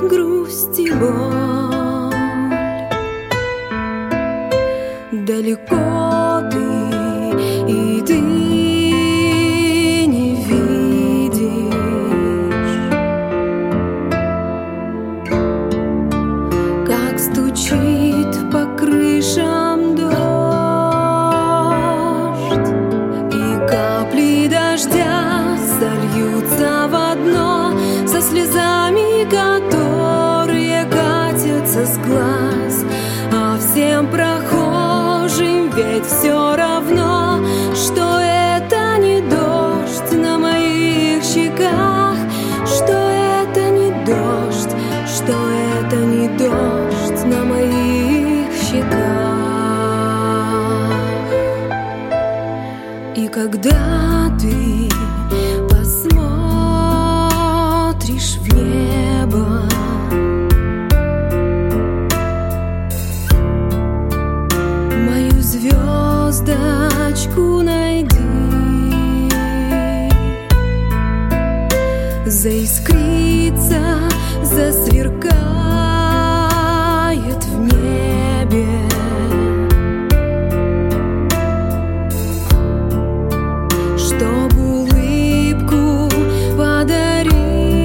грусть и боль. Далеко ты, и ты не видишь, как стучит по крышам дождь, и капли дождя сольются в одно со слезами, которые катятся с глаз. А всем прохожим ведь все равно, что это не дождь на моих щеках, что это не дождь, что это не дождь на моих щеках. И когда ты посмотришь в небо, мою звездочку найди, заискрится, засверкает в небе, чтоб улыбку подарить,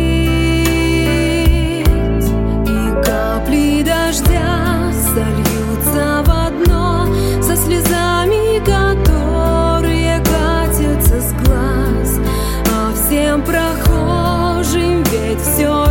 и капли дождя сольются в одно со слезами, которые катятся с глаз. А всем прохожим ведь все